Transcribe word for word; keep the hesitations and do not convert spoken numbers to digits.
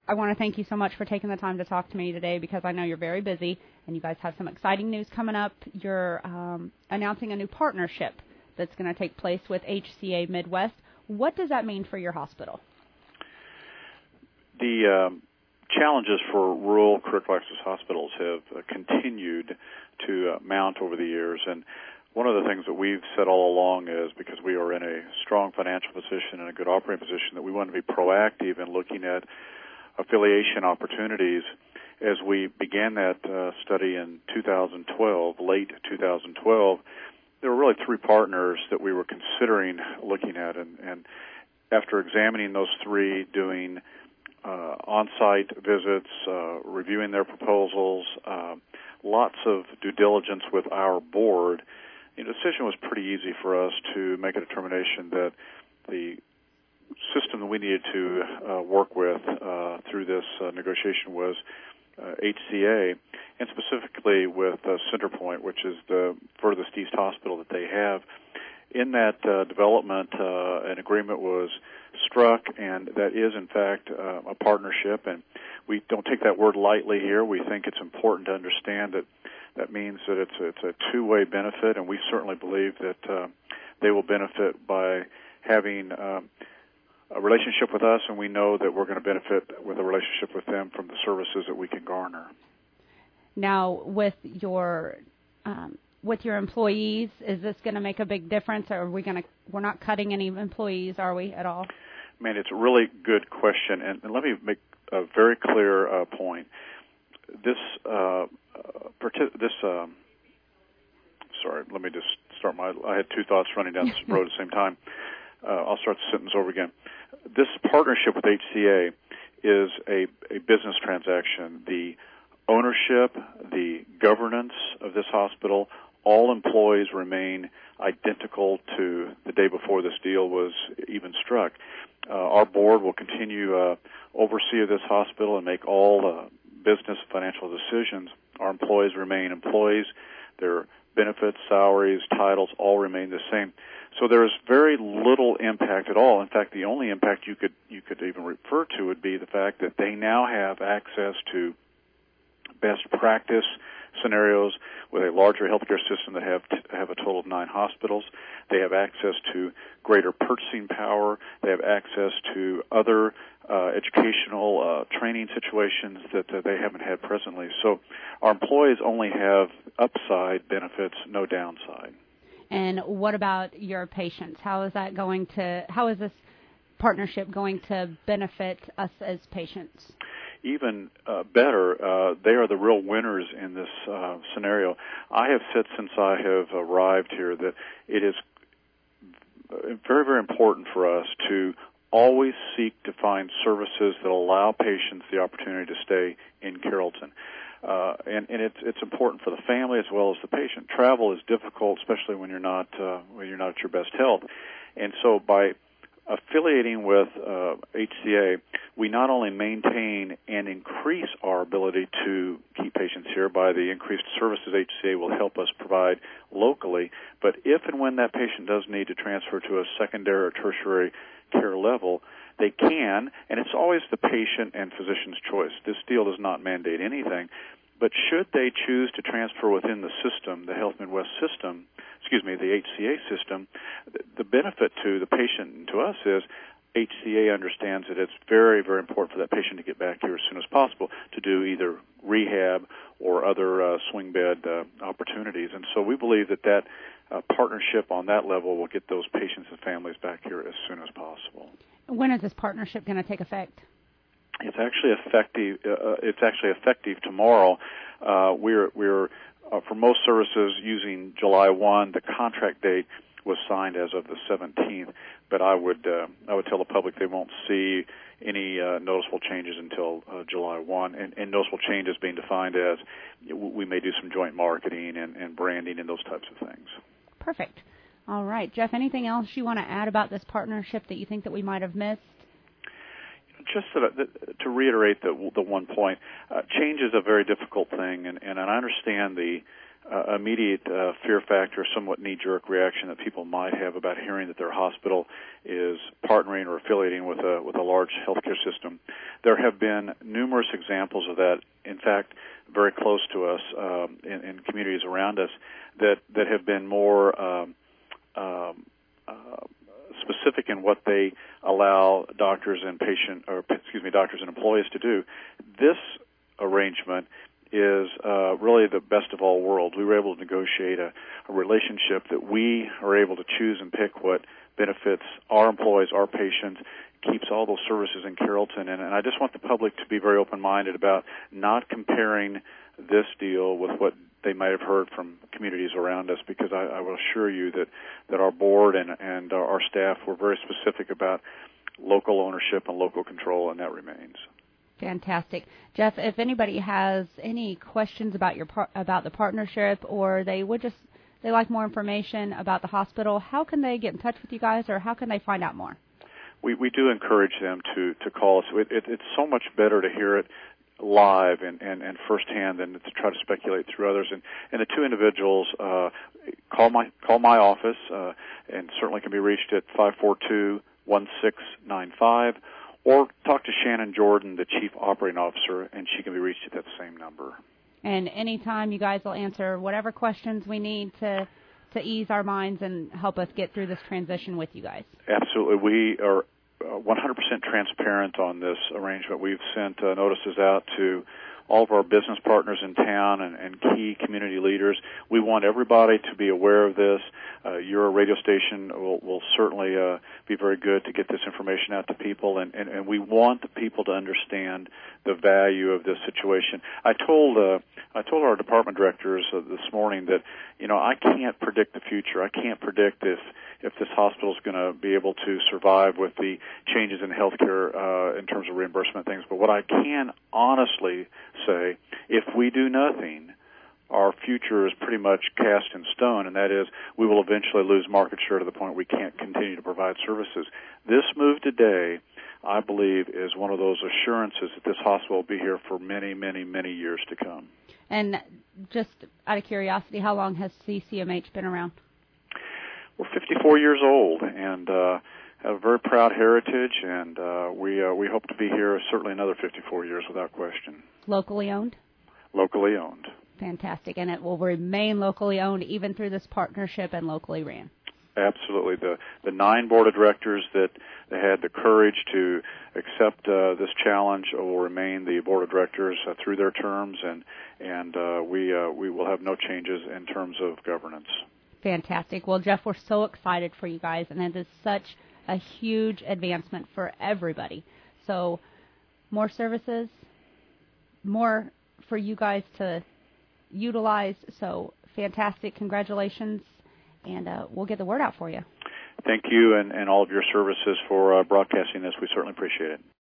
I want to thank you so much for taking the time to talk to me today because I know you're very busy and you guys have some exciting news coming up. You're um, announcing a new partnership that's going to take place with H C A Midwest. What does that mean for your hospital? The um, challenges for rural critical access hospitals have uh, continued to uh, mount over the years, and one of the things that we've said all along is because we are in a strong financial position and a good operating position that we want to be proactive in looking at affiliation opportunities. As we began that uh, study in two thousand twelve, late two thousand twelve, there were really three partners that we were considering looking at, and, and after examining those three, doing uh, on-site visits, uh, reviewing their proposals, uh, lots of due diligence with our board, the decision was pretty easy for us to make a determination that the system that we needed to uh, work with uh, through this uh, negotiation was uh, H C A, and specifically with uh, Centerpoint, which is the furthest east hospital that they have. In that uh, development, uh, an agreement was struck, and that is, in fact, uh, a partnership, and we don't take that word lightly here. We think it's important to understand that that means that it's a, it's a two-way benefit, and we certainly believe that uh, they will benefit by having um, a relationship with us, and we know that we're going to benefit with a relationship with them from the services that we can garner. Now, with your um, with your employees, is this going to make a big difference, or are we going to? We're not cutting any employees, are we at all? Man, it's a really good question, and, and let me make a very clear uh, point. This uh, partic- this um, sorry, let me just start my. I had two thoughts running down this road at the same time. Uh, I'll start the sentence over again. This partnership with H C A is a, a business transaction. The ownership, the governance of this hospital, all employees remain identical to the day before this deal was even struck. Uh, our board will continue uh, oversee of this hospital and make all uh, business financial decisions. Our employees remain employees. Their benefits, salaries, titles all remain the same. So there is very little impact at all. In fact, the only impact you could you could even refer to would be the fact that they now have access to best practice scenarios with a larger healthcare system that have t- have a total of nine hospitals. They have access to greater purchasing power. They have access to other uh, educational uh, training situations that uh, they haven't had presently. So our employees only have upside benefits, no downside. And what about your patients? How is that going to, how is this partnership going to benefit us as patients? Even uh, better, uh, they are the real winners in this uh, scenario. I have said since I have arrived here that it is very, very important for us to always seek to find services that allow patients the opportunity to stay in Carrollton. Uh, and, and it's it's important for the family as well as the patient. Travel is difficult, especially when you're not uh, when you're not at your best health. And so by affiliating with uh, H C A, we not only maintain and increase our ability to keep patients here by the increased services H C A will help us provide locally, but if and when that patient does need to transfer to a secondary or tertiary care level, they can, and it's always the patient and physician's choice. This deal does not mandate anything, but should they choose to transfer within the system, the Health Midwest system, excuse me, the H C A system, the benefit to the patient and to us is H C A understands that it's very, very important for that patient to get back here as soon as possible to do either rehab or other uh, swing bed uh, opportunities. And so we believe that that uh, partnership on that level will get those patients and families back here as soon as possible. When is this partnership going to take effect? It's actually effective. Uh, it's actually effective tomorrow. Uh, we're we're uh, for most services using July first. The contract date was signed as of the seventeenth, but I would uh, I would tell the public they won't see any uh, noticeable changes until uh, July first, and, and noticeable changes being defined as we may do some joint marketing and, and branding and those types of things. Perfect. All right, Jeff, anything else you want to add about this partnership that you think that we might have missed? Just so that, to reiterate the, the one point, uh, change is a very difficult thing, and, and I understand the uh, immediate uh, fear factor, somewhat knee-jerk reaction that people might have about hearing that their hospital is partnering or affiliating with a with a large healthcare system. There have been numerous examples of that. In fact, very close to us um, in, in communities around us that that have been more um, um, uh, specific in what they allow doctors and patient, or excuse me, doctors and employees to do. This arrangement is uh, really the best of all worlds. We were able to negotiate a, a relationship that we are able to choose and pick what benefits our employees, our patients, keeps all those services in Carrollton. And, and I just want the public to be very open-minded about not comparing this deal with what they might have heard from communities around us, because I, I will assure you that, that our board and, and our, our staff were very specific about local ownership and local control, and that remains. Fantastic. Jeff, if anybody has any questions about your par- about the partnership, or they would just they like more information about the hospital, how can they get in touch with you guys, or how can they find out more? We we do encourage them to, to call us. It, it, it's so much better to hear it live and, and, and firsthand than to try to speculate through others. And, and the two individuals, uh, call my call my office, uh, and certainly can be reached at five four two, one six nine five, or talk to Shannon Jordan, the Chief Operating Officer, and she can be reached at that same number. And anytime you guys will answer whatever questions we need to to ease our minds and help us get through this transition with you guys. Absolutely. We are one hundred percent transparent on this arrangement. We've sent uh, notices out to all of our business partners in town and, and key community leaders. We want everybody to be aware of this. Uh, your radio station will, will certainly uh, be very good to get this information out to people, and, and, and we want the people to understand the value of this situation. I told uh, I told our department directors uh, this morning that, you know, I can't predict the future. I can't predict if if this hospital is going to be able to survive with the changes in healthcare uh, in terms of reimbursement things. But what I can honestly say, if we do nothing, our future is pretty much cast in stone, and that is we will eventually lose market share to the point we can't continue to provide services. This move today, I believe, is one of those assurances that this hospital will be here for many, many, many years to come. And just out of curiosity, how long has C C M H been around? We're fifty-four years old, and uh, have a very proud heritage, and uh, we uh, we hope to be here certainly another fifty-four years without question. Locally owned? Locally owned. Fantastic, and it will remain locally owned even through this partnership and locally ran. Absolutely. The the nine board of directors that had the courage to accept uh, this challenge will remain the board of directors uh, through their terms, and and uh, we uh, we will have no changes in terms of governance. Fantastic. Well, Jeff, we're so excited for you guys, and it is such a huge advancement for everybody. So more services, more for you guys to utilize. So fantastic. Congratulations, and uh, we'll get the word out for you. Thank you and, and all of your services for uh, broadcasting this. We certainly appreciate it.